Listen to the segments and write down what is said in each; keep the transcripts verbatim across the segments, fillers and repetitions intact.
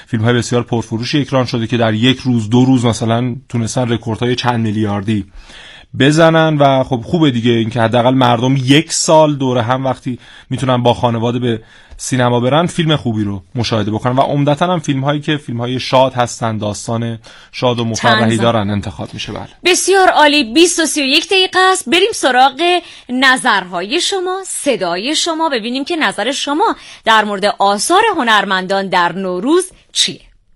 فیلم‌های بسیار پرفروشی اکران شده که در یک روز دو روز مثلا تونستن رکوردهای چند میلیاردی بزنن و خب خوبه دیگه این که حداقل مردم یک سال دوره هم وقتی میتونن با خانواده به سینما برن فیلم خوبی رو مشاهده بکنن و عمدتاً هم فیلم هایی که فیلم های شاد هستن، داستان شاد و مفرحی دارن انتخاب میشه. بله بسیار عالی. بیست و سی و یک دقیقه است. بریم سراغ نظرهای شما، صدای شما، ببینیم که نظر شما در مورد آثار هنرمندان در نوروز چیه.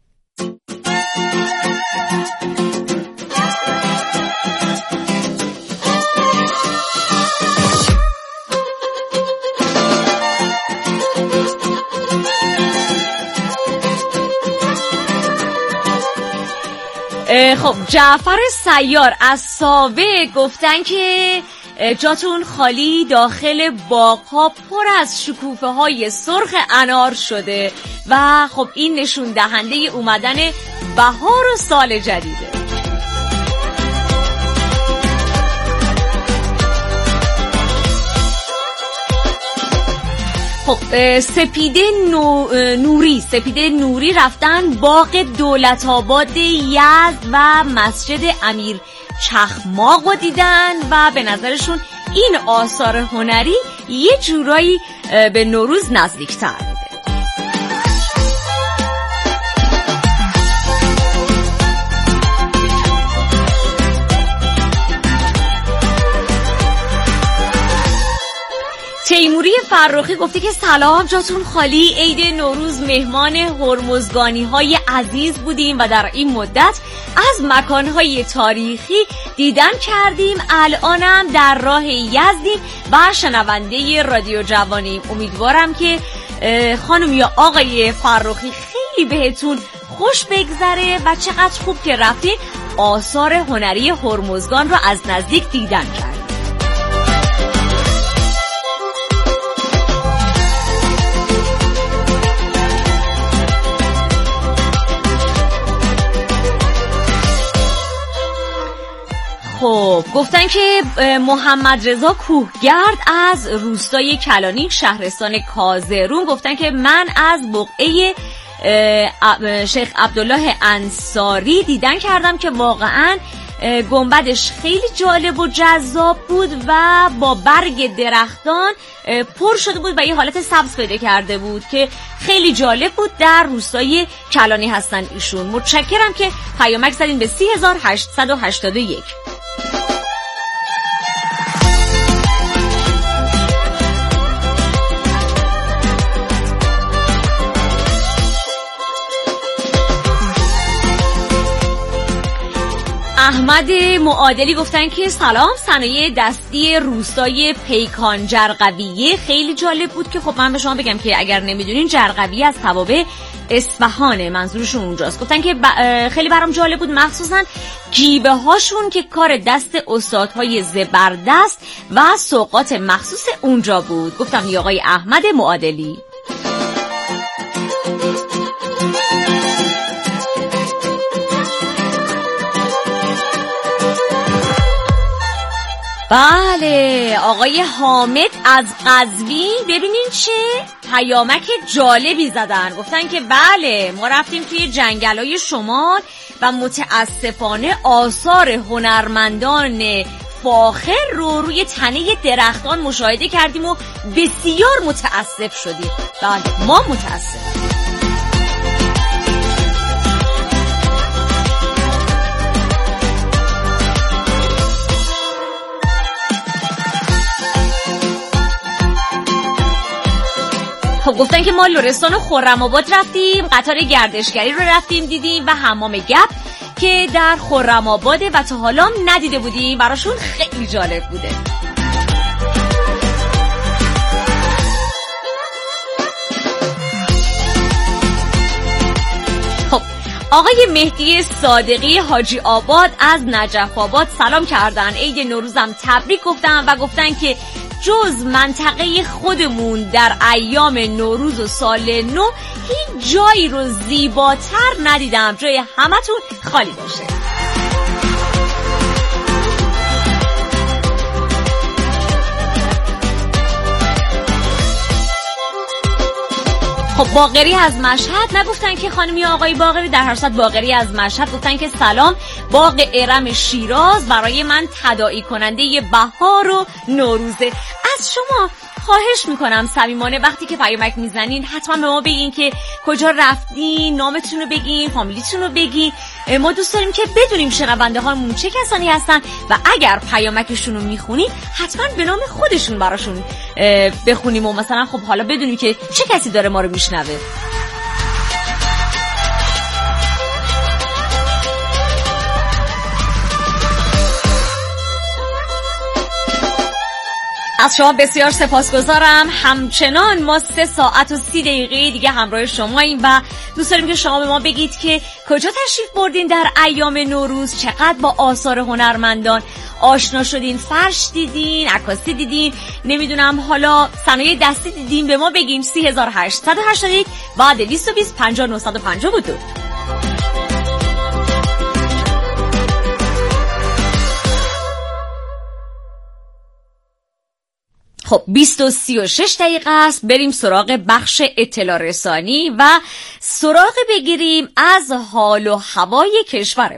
خب جعفر سیار از سابق گفتن که جاتون خالی، داخل باغ‌ها پر از شکوفه های سرخ انار شده و خب این نشون دهنده اومدن بهار و سال جدیده. خب سپیده نو... نوری سپیده نوری رفتن باغ دولت آباد یزد و مسجد امیر چخماق رو دیدن و به نظرشون این آثار هنری یه جورایی به نوروز نزدیک‌تر بوده. تیموری فرخی گفته که سلام، جاتون خالی، عید نوروز مهمان هرمزگانی های عزیز بودیم و در این مدت از مکان های تاریخی دیدن کردیم. الانم در راه یزدیم و شنونده رادیو جوانیم. امیدوارم که خانم یا آقای فرخی خیلی بهتون خوش بگذره و چقدر خوب که رفتین آثار هنری هرمزگان رو از نزدیک دیدن کردیم. خب گفتن که محمد رضا کوهگرد از روستای کلانی شهرستان کازرون گفتن که من از بقعه شیخ عبدالله انصاری دیدن کردم که واقعا گنبدش خیلی جالب و جذاب بود و با برگ درختان پر شده بود و یه حالت سبز پیدا کرده بود که خیلی جالب بود. در روستای کلانی هستن ایشون. متشکرم که پیامک زدین به سی هزار هشتصد و هشتاد و یک. احمد معادلی گفتن که سلام، صنایع دستی روستای پیکان جرقویه خیلی جالب بود که خب من به شما بگم که اگر نمیدونین جرقویه از توابع اصفهانه، منظورشون اونجاست. گفتن که ب... خیلی برام جالب بود، مخصوصا جیبه هاشون که کار دست استادهای زبردست و سوغات مخصوص اونجا بود. گفتم یا آقای احمد معادلی. بله آقای حامد از قزوین، ببینین چه پیامک جالبی زدن. گفتن که بله ما رفتیم توی جنگل‌های شمال و متاسفانه آثار هنرمندان فاخر رو روی تنه درختان مشاهده کردیم و بسیار متاسف شدیم. بله ما متاسف. خب گفتن که ما لرستان و خرم‌آباد رفتیم، قطار گردشگری رو رفتیم دیدیم و حمام گپ که در خرم‌آباده و تا حالا ندیده بودیم، براشون خیلی جالب بوده. خب آقای مهدی صادقی حاجی آباد از نجف آباد سلام کردن، عید نوروزم تبریک گفتن و گفتن که جز منطقه خودمون در ایام نوروز و سال نو هیچ جایی رو زیباتر ندیدم، جای همتون خالی باشه. خب باقری از مشهد نگفتن که خانمی یا آقای باقری، در هر صورت باقری از مشهد گفتن که سلام، باغ ارم شیراز برای من تداعی کننده ی بهار و نوروزه. از شما خواهش میکنم صمیمانه وقتی که پیامک میزنین حتما به ما بگین که کجا رفتین، نامتون رو بگین، فامیلیتون رو بگین. ما دوست داریم که بدونیم شنونده هامون چه کسانی هستن و اگر پیامکشون رو میخونین حتما به نام خودشون براشون بخونیم و مثلا خب حالا بدونیم که چه کسی داره ما رو میشنوه. از شما بسیار سپاسگزارم. همچنان ما سه ساعت و سی دقیقه دیگه همراه شماییم و دوست داریم که شما به ما بگید که کجا تشریف بردین در ایام نوروز، چقدر با آثار هنرمندان آشنا شدین، فرش دیدین، عکاسی دیدین، نمیدونم حالا صنایع دستی دیدین. به ما بگین. سی هزار هشتصد و هشتاد و یک و دویست و بیست پنجاه نهصد و پنجاه و دو. خب بیست و سی و شش دقیقه است. بریم سراغ بخش اطلاع رسانی و سراغ بگیریم از حال و هوای کشورمون.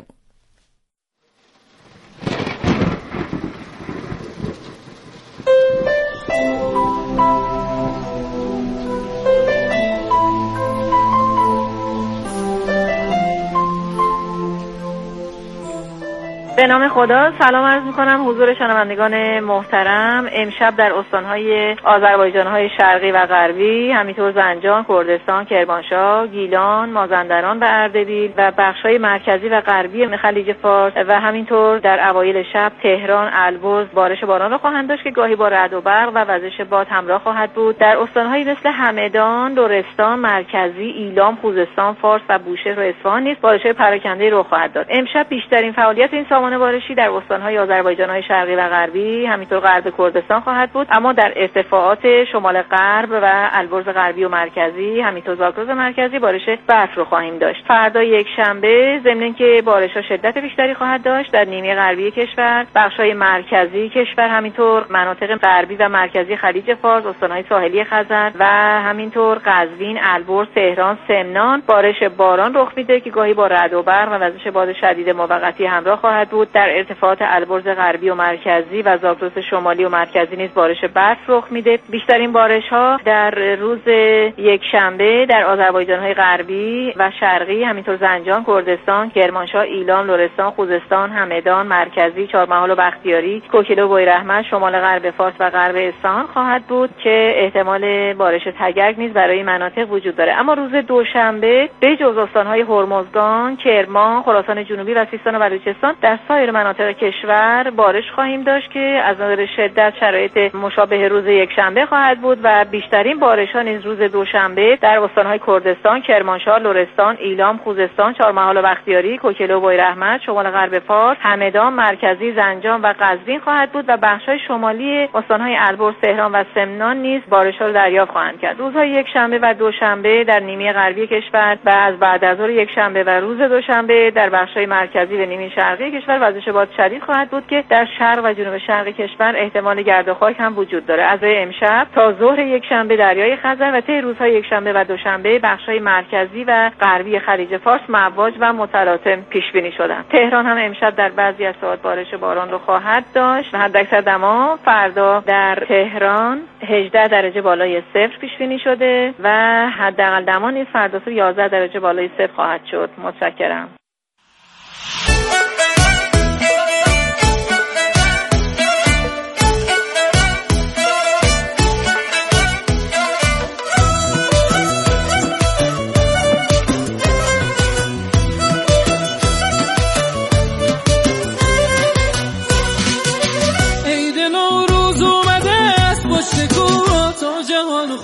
به نام خدا. سلام عرض میکنم حضور شنوندگان محترم. امشب در استانهای آذربایجانهای شرقی و غربی، همینطور زنجان، کردستان، کرمانشاه، گیلان، مازندران و اردبیل و بخشهای مرکزی و غربی خلیج فارس و همینطور در اوایل شب تهران، البرز بارش باران را خواهند داشت که گاهی با رعد و برق و وزش باد همراه خواهد بود. در استانهایی مثل همدان، لرستان، مرکزی، ایلام، خوزستان، فارس و بوشهر و اصفهان نیز بارش‌های پراکنده رخ خواهد داد. امشب بیشترین فعالیت این سامان بارشی در استان‌های آذربایجان‌های شرقی و غربی، همینطور غرب کردستان خواهد بود، اما در ارتفاعات شمال غرب و البرز غربی و مرکزی، همینطور زاگرس مرکزی بارش برف رو خواهیم داشت. فردا یک شنبه ضمن اینکه بارش‌ها شدت بیشتری خواهد داشت در نیمه غربی کشور، بخش‌های مرکزی کشور، همینطور مناطق غربی و مرکزی خلیج فارس، استان‌های ساحلی خزر و همینطور قزوین، البرز، تهران، سمنان بارش باران رخ میده که گاهی با رعد و برق و وزش باد شدید موقتی همراه خواهد بود. در ارتفاعات البرز غربی و مرکزی و زاگرس شمالی و مرکزی نیز بارش برف رخ میده. بیشترین بارش‌ها در روز یک شنبه در آذربایجان‌های غربی و شرقی، همینطور زنجان، کردستان، کرمانشاه، ایلام، لرستان، خوزستان، همدان، مرکزی، چهارمحال و بختیاری، کوکیل و بویراحمد، شمال غرب فارس و غرب اصفهان خواهد بود که احتمال بارش تگرگ نیز برای مناطق وجود داره. اما روز دوشنبه به جز استان‌های هرمزگان، کرمان، خراسان جنوبی و سیستان و بلوچستان در سایر مناطق کشور بارش خواهیم داشت که از نظر شدت شرایط مشابه روز یک شنبه خواهد بود و بیشترین بارش‌ها نیز روز دوشنبه در استان‌های کردستان، کرمانشاه، لرستان، ایلام، خوزستان، چهارمحال و بختیاری، کوکیل و بویراحمد، شمال غرب فارس، همدان، مرکزی، زنجان و قزوین خواهد بود و بخش‌های شمالی استان‌های البرز، تهران و سمنان نیز بارش‌ها را دریافت خواهند کرد. روزهای یک شنبه و دوشنبه در نیمه غربی کشور و از بعد از ظهر یک شنبه و روز دوشنبه در بخش‌های مرکزی و نیمه شرقی کشور وزش باد شدید خواهد بود که در شرق و جنوب شرق کشور احتمال گرد و خاک هم وجود داره. از امشب تا ظهر یک شنبه دریای خزر و طی روزهای یک شنبه و دوشنبه بخش‌های مرکزی و غربی خلیج فارس مواج و متلاطم پیش بینی شدن. تهران هم امشب در بعضی از ساعات بارش باران رو خواهد داشت و حداکثر دما فردا در تهران هجده درجه بالای صفر پیش بینی شده و حداقل دما نیز فردا صبح یازده درجه بالای صفر خواهد شد. متشکرم.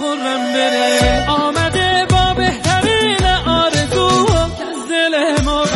آمده با بهترین آرزو که از دل ما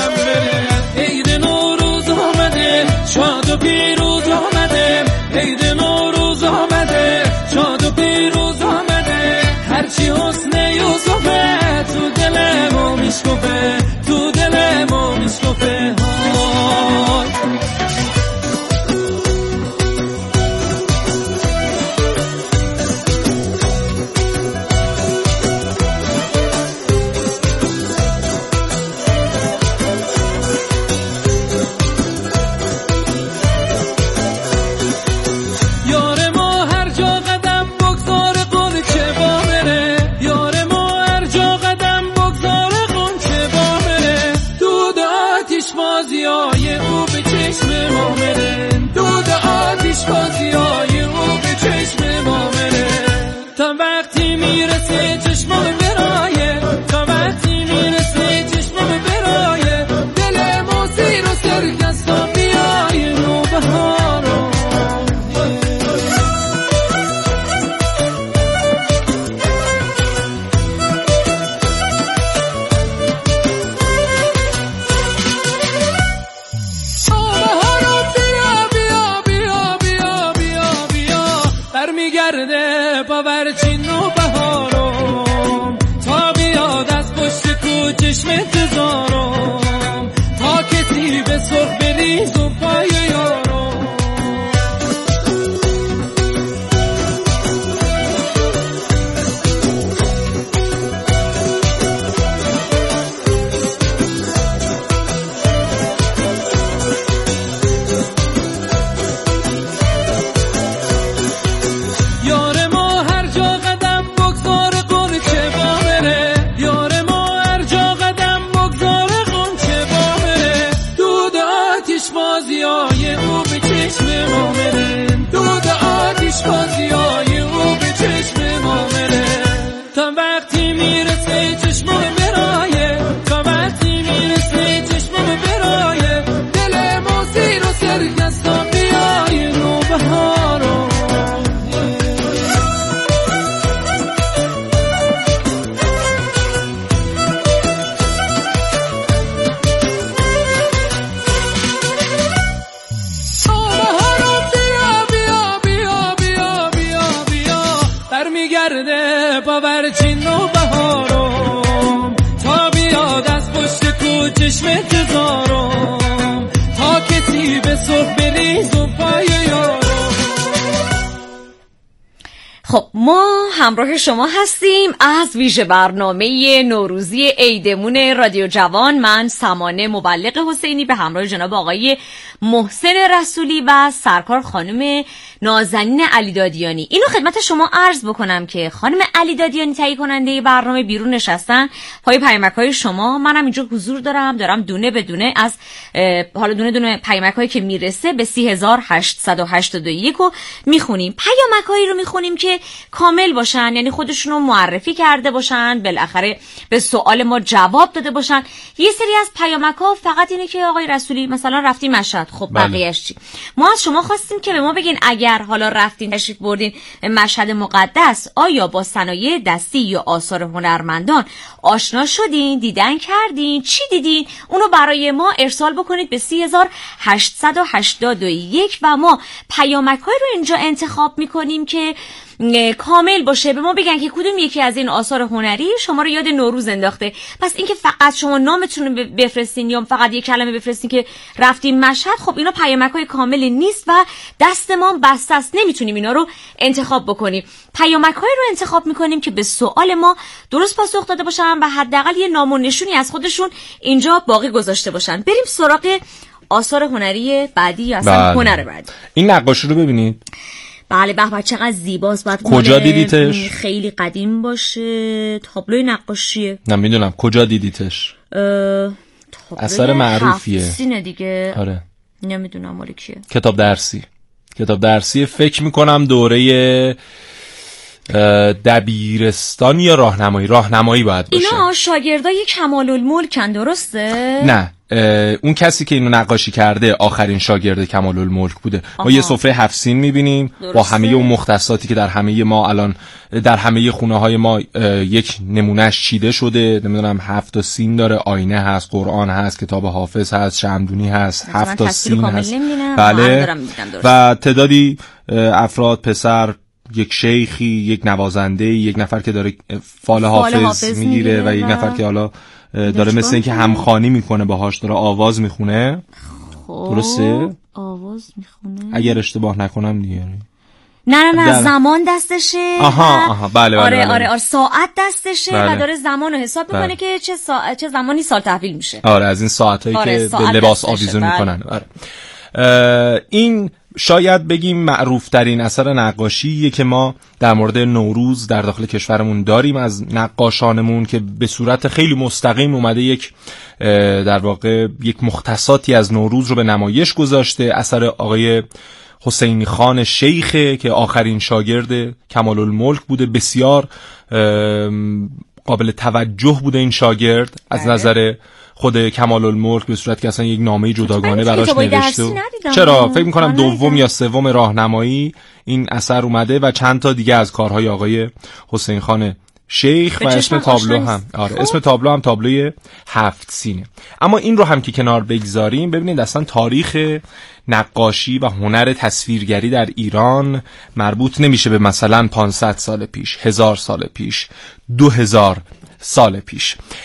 انتظارم تا کسی به سرخ بریز و پای یارم. یار ما هر جا قدم بگذار قنچه با بره، یار ما هر جا قدم بگذار قنچه با بره، دود آتیش بازیای او به چشم ما بره، دود آتیش بازیای او به چشم ما بره. تا وقتی میرسه چشم برایه، تا وقتی میرسه چشم برایه، دل ما زیر و سرگستا بیای نوبهارو. برمیگرده باورچین و بهارم، تا بیاد از پشت کو چشم انتظارم، تا کسی به سرخ بریز و پای یارم. خب ما همراه شما هستیم از ویژه برنامه نوروزی عیدمون رادیو جوان. من سمانه مبلغ حسینی به همراه جناب آقای محسن رسولی و سرکار خانم نازنین علیدادیانی. اینو خدمت شما عرض بکنم که خانم علیدادیانی تهیه کننده برنامه بیرون نشستن پای پیامک‌های شما. منم اینجا حضور دارم دارم دونه به دونه از حالا دونه دونه پیامک‌هایی که میرسه به سی هزار هشتصد و هشتاد و یک رو میخونیم. پیامک‌هایی رو میخونیم که کامل باشن، یعنی خودشون رو معرفی کرده باشن، بالاخره به سوال ما جواب داده باشن. یه سری از پیامک‌ها فقط اینه که آقای رسولی مثلا رفتیم مشهد، خب بقیه‌اش چی؟ ما از شما خواستیم که به ما بگین اگر حالا رفتین تشریف بردین مشهد مقدس، آیا با صنایع دستی یا آثار هنرمندان آشنا شدین، دیدن کردین، چی دیدین؟ اونو برای ما ارسال بکنید به سی هزار هشتصد و هشتاد و یک و ما پیامک‌های رو اینجا انتخاب می‌کنیم که کامل باشه، به ما بگن که کدوم یکی از این آثار هنری شما رو یاد نوروز انداخته. پس اینکه فقط شما نامتون رو بفرستین یا فقط یک کلمه بفرستین که رفتیم مشهد، خب اینا پیامک‌های کاملی نیست و دست ما بسته است، نمیتونیم اینا رو انتخاب بکنیم. پیامک‌هایی رو انتخاب میکنیم که به سوال ما درست پاسخ داده باشن و حداقل یه نام و نشونی از خودشون اینجا باقی گذاشته باشن. بریم سراغ آثار هنری بعدی یا اصلا هنر بعدی. این نقاشی رو ببینید. بله به به چقدر زیباست. بعد کجا دیدیتش؟ خیلی قدیم باشه. تابلوی نقاشیه. نمیدونم کجا دیدیتش. اثر معروفیه. هفت‌سینه دیگه. آره. نمیدونم مال کیه. کتاب درسی. کتاب درسی فکر میکنم دوره دبیرستان یا راهنمایی راهنمایی باید باشه. اینا شاگردای کمال الملکن درسته؟ نه اون کسی که اینو نقاشی کرده آخرین شاگرد کمال الملک بوده. آها. ما یه سفره هفت سین میبینیم با همه اون مختصاتی که در همه ما الان در همه خونه های ما یک نمونهش چیده شده. نمیدونم هفت تا سین داره، آینه هست، قرآن هست، کتاب حافظ هست، شمدونی هست، هفت تا سین هست. بله. و تعدادی افراد، پسر، یک شیخی، یک نوازنده، یک نفر که داره فال حافظ, حافظ میگیره و یک نفر که حالا داره مثل اینکه همخوانی میکنه باهاش، داره آواز میخونه. درسته؟ آواز میخونه اگر اشتباه نکنم دیگه. نه نه نه زمان دستشه. آها آها بله بله. آره بله. آره آره ساعت دستشه بله. و داره زمان رو حساب میکنه بله. که چه سا... چه زمانی سال تحویل میشه. آره از این ساعتایی آره که ساعت لباس آویزون بله. میکنن. آره. این شاید بگیم معروف ترین اثر نقاشیه که ما در مورد نوروز در داخل کشورمون داریم از نقاشانمون که به صورت خیلی مستقیم اومده یک در واقع یک مختصاتی از نوروز رو به نمایش گذاشته. اثر آقای حسینی خان شیخه که آخرین شاگرد کمال الملک بوده. بسیار قابل توجه بوده این شاگرد از بله. نظر خود کمال الملک به صورت که اصلا یک نامه جداگانه براش نوشته. چرا فکر می‌کنم دوم یا سوم راهنمایی این اثر اومده و چند تا دیگه از کارهای آقای حسین خان شیخ و اسم تابلو هم آره خوب. اسم تابلو هم تابلوی هفت سینه. اما این رو هم که کنار بگذاریم ببینید اصلا تاریخ نقاشی و هنر تصویرگری در ایران مربوط نمیشه به مثلا پانصد سال پیش، هزار سال پیش، دو هزار سال پیش.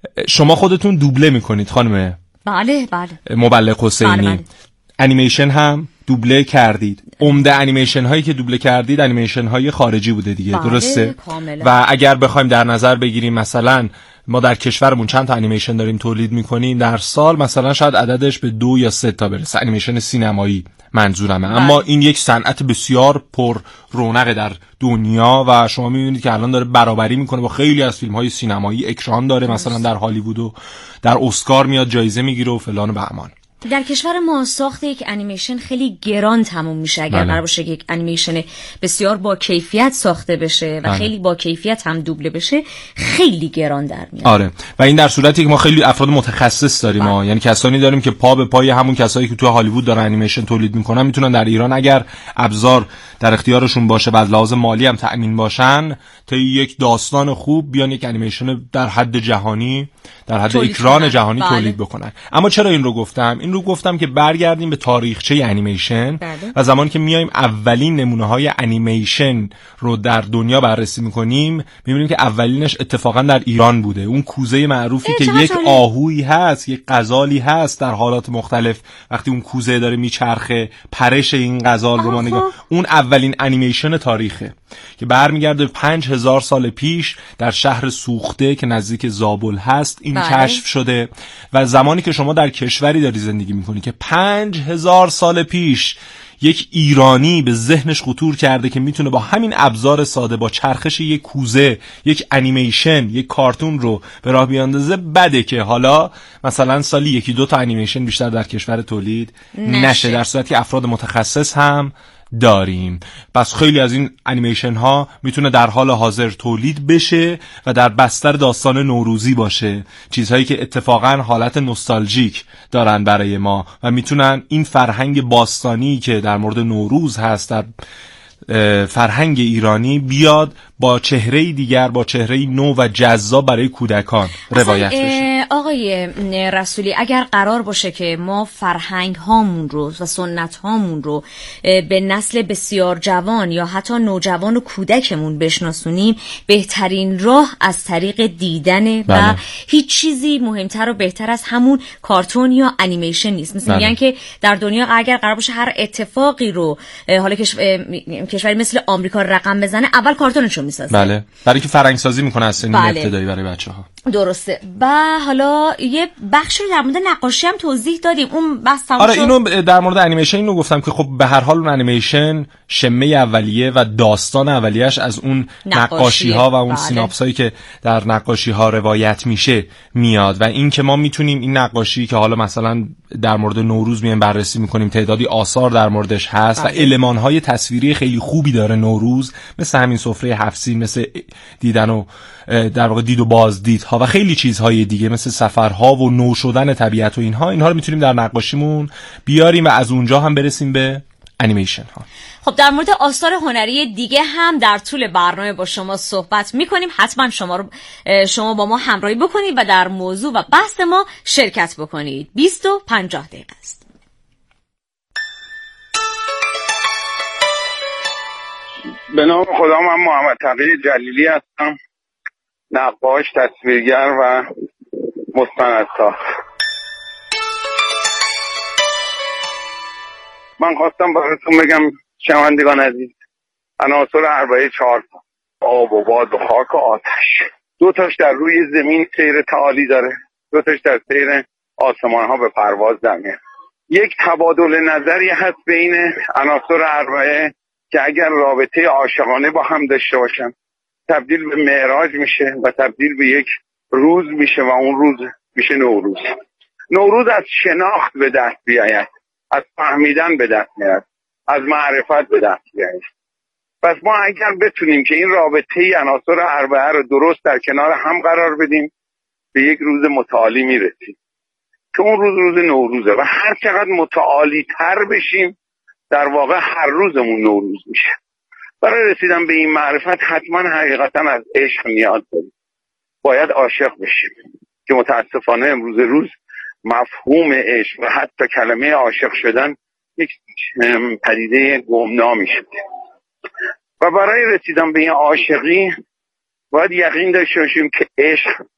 شما خودتون دوبله میکنید خانم؟ بله بله. مبلغ حسینی. بله بله. انیمیشن هم دوبله کردید. عمده انیمیشن هایی که دوبله کردید انیمیشن های خارجی بوده دیگه. بله، درسته؟ کاملا. و اگر بخوایم در نظر بگیریم مثلا ما در کشورمون چند تا انیمیشن داریم تولید میکنیم در سال، مثلا شاید عددش به دو یا سه تا برسه، انیمیشن سینمایی منظورمه. بله. اما این یک صنعت بسیار پر رونق در دنیا و شما میبینید که الان داره برابری میکنه با خیلی از فیلم های سینمایی، اکران داره مثلا در هالیوود و در اسکار میاد جایزه میگیره و فلان و بهمان. در کشور ما ساخت یک انیمیشن خیلی گران تموم میشه اگر قرار باشه یک انیمیشن بسیار با کیفیت ساخته بشه و بله. خیلی با کیفیت هم دوبله بشه، خیلی گران در میاد. آره، و این در صورتی که ما خیلی افراد متخصص داریم ها، یعنی کسانی داریم که پا به پای همون کسایی که تو هالیوود دارن انیمیشن تولید میکنن میتونن در ایران اگر ابزار در اختیارشون باشه بعد لحاظ مالی هم تأمین باشن تا یک داستان خوب بیان یک انیمیشن در حد جهانی، در حد اکران جهانی بله. تولید بکنن. اما چرا این رو گفتم؟ این رو گفتم که برگردیم به تاریخچه انیمیشن بله. و زمانی که میایم اولین نمونه‌های انیمیشن رو در دنیا بررسی میکنیم میبینیم که اولینش اتفاقا در ایران بوده. اون کوزه معروفی که یک آهویی هست، یک غزالی هست در حالات مختلف، وقتی اون کوزه داره میچرخه پرش این غزال رو ما نگاه، اون اولین انیمیشن تاریخه که برمیگرده پنج هزار سال پیش در شهر سوخته که نزدیک زابل هست این بله. کشف شده. و زمانی که شما در کشوری داری زندگی میکنی که پنج هزار سال پیش یک ایرانی به ذهنش خطور کرده که میتونه با همین ابزار ساده، با چرخش یک کوزه، یک انیمیشن، یک کارتون رو به راه بیاندازه، بده که حالا مثلا سالی یکی دو تا انیمیشن بیشتر در کشور تولید نشه, نشه. در صورتی که افراد متخصص هم داریم. پس خیلی از این انیمیشن ها میتونه در حال حاضر تولید بشه و در بستر داستان نوروزی باشه، چیزهایی که اتفاقا حالت نوستالژیک دارن برای ما و میتونن این فرهنگ باستانی که در مورد نوروز هست در فرهنگ ایرانی بیاد با چهره دیگر، با چهره نو و جذاب برای کودکان روایت بشه. آقای رسولی، اگر قرار باشه که ما فرهنگ هامون رو و سنت هامون رو به نسل بسیار جوان یا حتی نوجوان و کودکمون بشناسونیم، بهترین راه از طریق دیدن بله. و هیچ چیزی مهمتر و بهتر از همون کارتون یا انیمیشن نیست. مثل میگن که در دنیا اگر قرار باشه هر اتفاقی رو حالا کشوری مثل آمریکا رقم بزنه، اول کارتونشو میسازه. بله، برای که فرهنگ سازی میکنه از سنین بله. ابتدایی برای بچه‌ها. درسته. و حالا یه بخشی رو در مورد نقاشی هم توضیح دادیم، اون بس تموم آره شد. اینو در مورد انیمیشن اینو گفتم که خب به هر حال اون انیمیشن شمه اولیه و داستان اولیه‌اش از اون نقاشی ها و اون بله. سیناپس هایی که در نقاشی ها روایت میشه میاد و این که ما میتونیم این نقاشی که حالا مثلا در مورد نوروز میایم بررسی میکنیم، تعدادی آثار در موردش هست بله. و المان های تصویری خیلی خوبی داره نوروز، مثل همین سفره هفت سین، مثل دیدن و در واقع دید و بازدید ها و خیلی چیزهای دیگه مثل سفرها و نو شدن طبیعت و اینها اینها رو میتونیم در نقاشیمون بیاریم و از اونجا هم برسیم به انیمیشن ها. خب در مورد آثار هنری دیگه هم در طول برنامه با شما صحبت میکنیم. حتما شما رو شما با ما همراهی بکنید و در موضوع و بحث ما شرکت بکنید. بیست و پنجاه دقیقه است. به نام خدا، من محمد تقی جلیلی هستم، نقاش، تصویرگر و مستندساز. من خواستم براتون بگم شنوندگان عزیز، عناصر اربعه چهار تا: آب و باد و خاک و آتش. دو تاش در روی زمین سیر تعالی داره، دو تاش در سیر آسمان ها به پرواز در میاد. یک تبادل نظری هست بین عناصر اربعه که اگر رابطه عاشقانه با هم داشته باشن تبدیل به معراج میشه و تبدیل به یک روز میشه و اون روز میشه نوروز. نوروز از شناخت به دست بیاید، از فهمیدن به دست میاد، از معرفت به دست بیاید. پس ما اگر بتونیم که این رابطه عناصر اربعه رو درست در کنار هم قرار بدیم، به یک روز متعالی میرسیم که اون روز روز نوروزه و هر چقدر متعالی تر بشیم در واقع هر روزمون نوروز میشه. برای رسیدن به این معرفت حتما حقیقتا از عشق نیاز داریم. باید عاشق بشیم که متاسفانه امروز روز مفهوم عشق و حتی کلمه عاشق شدن یک پدیده گمنامی شده و برای رسیدن به این عاشقی باید یقین داشته باشیم که عشق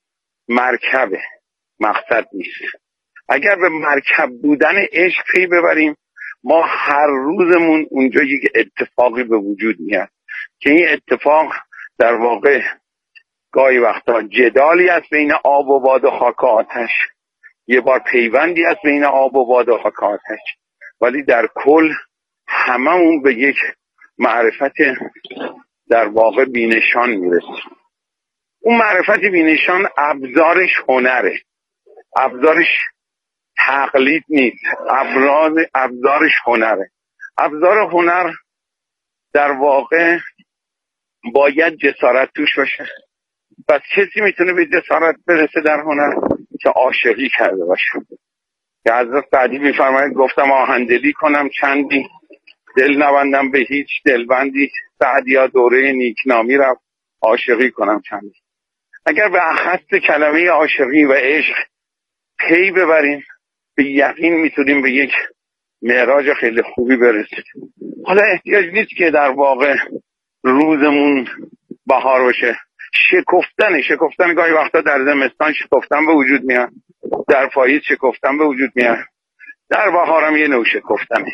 مرکبه، مقصد نیست. اگر به مرکب بودن عشق پی ببریم، ما هر روزمون اونجا یک اتفاقی به وجود میاد که این اتفاق در واقع گاهی وقتا جدالی است بین آب و باد و خاک و آتش، یه بار پیوندی است بین آب و باد و خاک و آتش، ولی در کل هممون به یک معرفت در واقع بینشان میرسیم. اون معرفت بینشان ابزارش هنره، ابزارش تقلید نیست، ابراز ابزارش هنره. ابزار هنر در واقع باید جسارت توش باشه. پس کسی میتونه به جسارت برسه در هنر که عاشقی کرده باشه. که حضرت سعدی میفرماید گفتم آهندلی کنم چندی، دل نبندم به هیچ دلبندی، سعدیا دوره نیکنامی رفت عاشقی کنم چندی. اگر به اخص کلمه عاشقی و عشق پی ببریم، به یقین میتونیم به یک معراج خیلی خوبی برسیم. حالا احتیاج نیست که در واقع روزمون بهار باشه. شکفتن شکفتن گاهی وقتا در زمستان شکفتن به وجود میاد، در پاییز شکفتن به وجود میاد، در بهار هم یه نوع شکفتنه.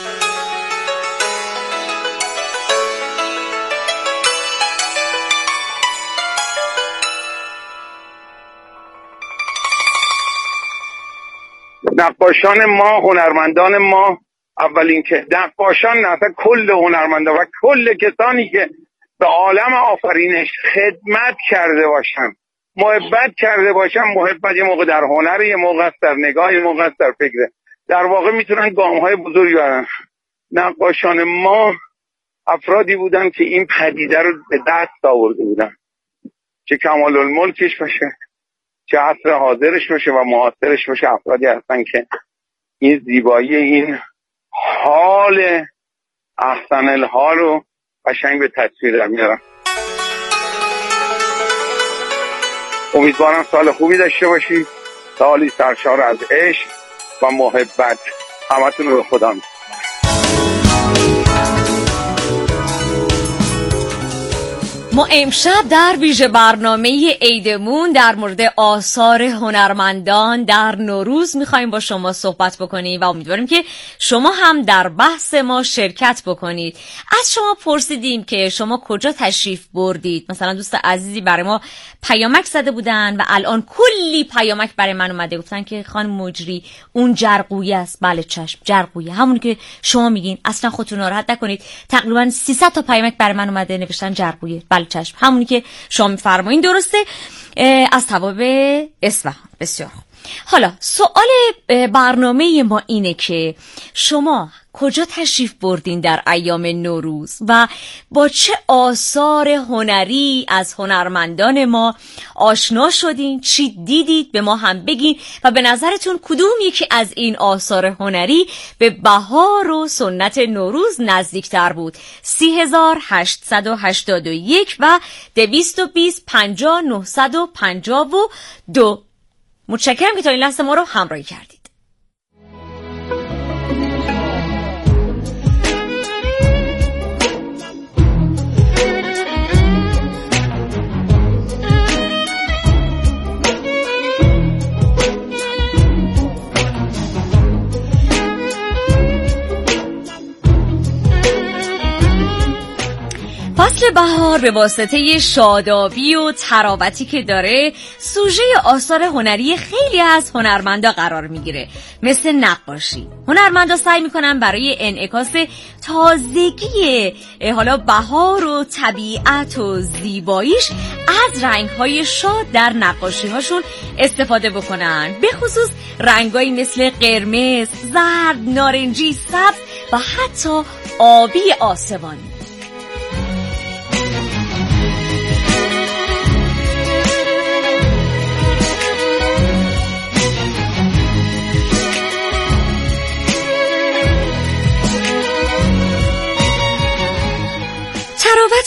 نقاشان ما، هنرمندان ما، اولین که نقاشان نه، کل هنرمندان و کل کسانی که به عالم آفرینش خدمت کرده باشن، محبت کرده باشن. محبت یه موقع در هنر، یه موقع است در نگاه، یه موقع است در فکر. در واقع میتونن گام‌های بزرگی برن. نقاشان ما افرادی بودن که این پدیده رو به دست آورده بودن، چه کمال الملکش باشه، چه عصر حاضرش باشه و معاصرش باشه. افرادی هستن که این زیبایی، این حال احسن الحال رو قشنگ به تصویر در میارن. امیدوارم سال خوبی داشته باشید، سالی سرشار از عشق و محبت. همتون رو به خدا می‌سپارم. ما امشب در ویژه برنامه عیدمون در مورد آثار هنرمندان در نوروز میخوایم با شما صحبت بکنیم و امیدواریم که شما هم در بحث ما شرکت بکنید. از شما پرسیدیم که شما کجا تشریف بردید. مثلا دوست عزیزی برای ما پیامک زده بودن و الان کلی پیامک برای من اومده، گفتن که خانم مجری اون جرقویه است. بله چشم، جرقویه، همون که شما میگین، اصلا خودتون ناراحت نکنید. تقریبا سیصد تا پیامک برای من اومده نوشتن جرقویه. بله چشم، همونی که شما میفرمایین درسته، از تواب اصفهان. بسیار خوب. حالا سوال برنامه ما اینه که شما کجا تشریف بردین در ایام نوروز و با چه آثار هنری از هنرمندان ما آشنا شدین؟ چی دیدید؟ به ما هم بگین و به نظرتون کدوم یکی از این آثار هنری به بهار و سنت نوروز نزدیکتر بود؟ سی هزار هشتصد و هشتاد و یک و دویست و بیست پنجاه نهصد و پنجاه و دو. متشکرم که تا این لحظه ما رو همراهی کردید. فصل بهار به واسطه شادابی و تراوتی که داره سوژه آثار هنری خیلی از هنرمندا قرار میگیره، مثل نقاشی. هنرمندا سعی میکنن برای انعکاس تازگی حالا بهار و طبیعت و زیباییش از رنگ‌های شاد در نقاشی‌هاشون استفاده بکنن، به خصوص رنگایی مثل قرمز، زرد، نارنجی، سبز و حتی آبی آسمانی.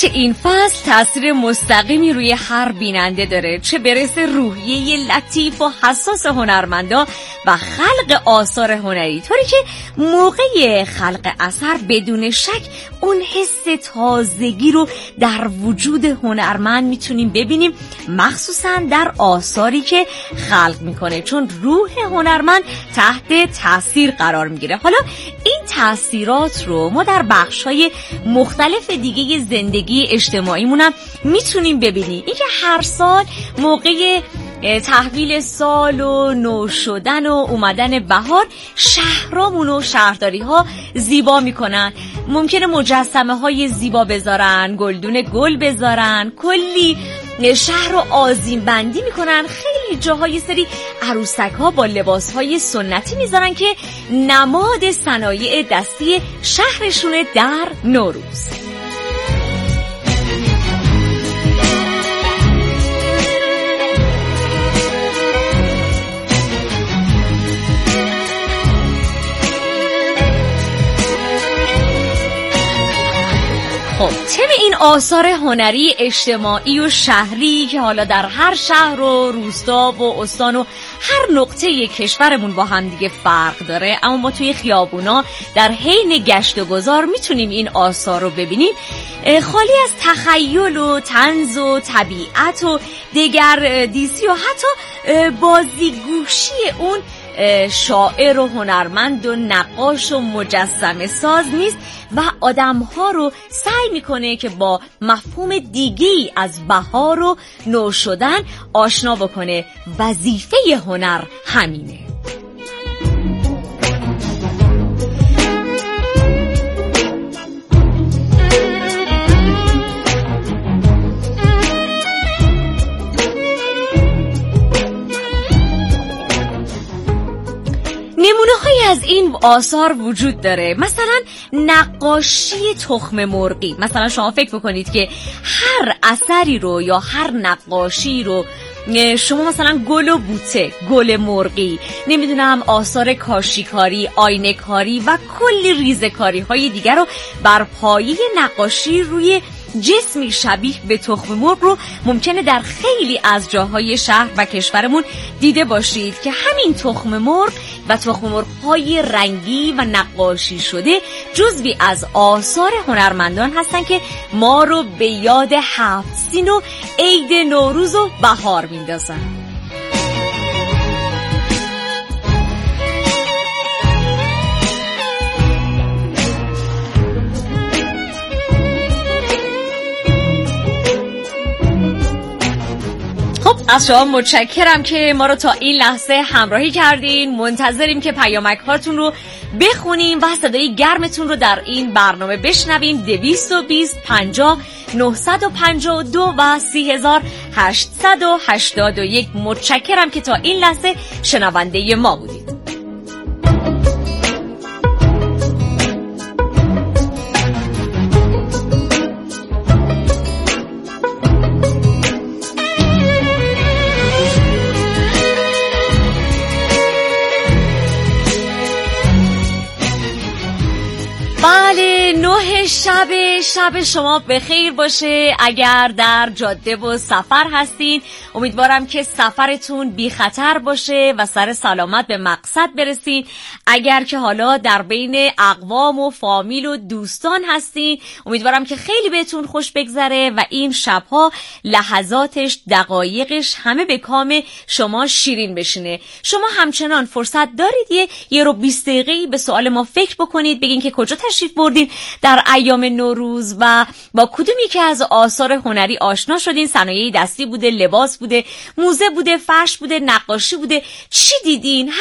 که این فصل تاثیر مستقیمی روی هر بیننده داره، چه برسه روحیه لطیف و حساس هنرمندا و خلق آثار هنری، طوری که موقع خلق اثر بدون شک اون حس تازگی رو در وجود هنرمند میتونیم ببینیم، مخصوصا در آثاری که خلق میکنه، چون روح هنرمند تحت تاثیر قرار میگیره. حالا این تاثیرات رو ما در بخش‌های مختلف دیگه زندگی اجتماعیمون هم میتونیم ببینیم. اینکه هر سال موقع تحویل سال و نو شدن و اومدن بهار شهرامون و شهرداری ها زیبا میکنن، ممکنه مجسمه های زیبا بذارن، گلدون گل بذارن، کلی شهر رو آذین بندی میکنن، خیلی جاهای سری عروسک ها با لباس های سنتی میذارن که نماد صنایع دستی شهرشونه در نوروز. خب طبع این آثار هنری اجتماعی و شهری که حالا در هر شهر و روستا و استان و هر نقطه کشورمون با هم دیگه فرق داره، اما ما توی خیابونا در حین گشت و گذار میتونیم این آثار رو ببینیم، خالی از تخیل و طنز و طبیعت و دگر دیسی و حتی بازیگوشی اون شاعر و هنرمند و نقاش و مجسمه ساز نیست و آدم‌ها رو سعی میکنه که با مفهوم دیگه‌ای از بهار و نو شدن آشنا بکنه. وظیفه هنر همینه. نمونه‌هایی از این آثار وجود داره، مثلا نقاشی تخم مرغی. مثلا شما فکر بکنید که هر اثری رو یا هر نقاشی رو شما مثلا گل و بوته، گل مرغی، نمیدونم آثار کاشیکاری، آینه کاری و کلی ریزه‌کاری های دیگر رو بر پایه نقاشی روی جسمی شبیه به تخم مرغ رو ممکنه در خیلی از جاهای شهر و کشورمون دیده باشید که همین تخم مرغ و تخم مرغ‌های رنگی و نقاشی شده جزوی از آثار هنرمندان هستن که ما رو به یاد هفت سین و عید نوروز و بهار میندازن. خب از شما متشکرم که ما رو تا این لحظه همراهی کردین. منتظریم که پیامک هاتون رو بخونیم و صدای گرمتون رو در این برنامه بشنویم. دویست و بیست پنجاه نهصد و پنجاه و دو و سی هزار هشتصد و هشتاد و یک. متشکرم که تا این لحظه شنونده ما بودید. بله، نه شب شب شما بخیر باشه. اگر در جاده و سفر هستین امیدوارم که سفرتون بی خطر باشه و سر سلامت به مقصد برسین. اگر که حالا در بین اقوام و فامیل و دوستان هستین امیدوارم که خیلی بهتون خوش بگذره و این شبها لحظاتش، دقایقش همه به کام شما شیرین بشینه. شما همچنان فرصت دارید یه یه رو بیست دقیقه‌ای به سوال ما فکر بکنید، بگین که کجا تشریف بردین در ایام نوروز و با کدومی که از آثار هنری آشنا شدین. صنایع دستی بوده، لباس بوده، موزه بوده، فرش بوده، نقاشی بوده، چی دیدین؟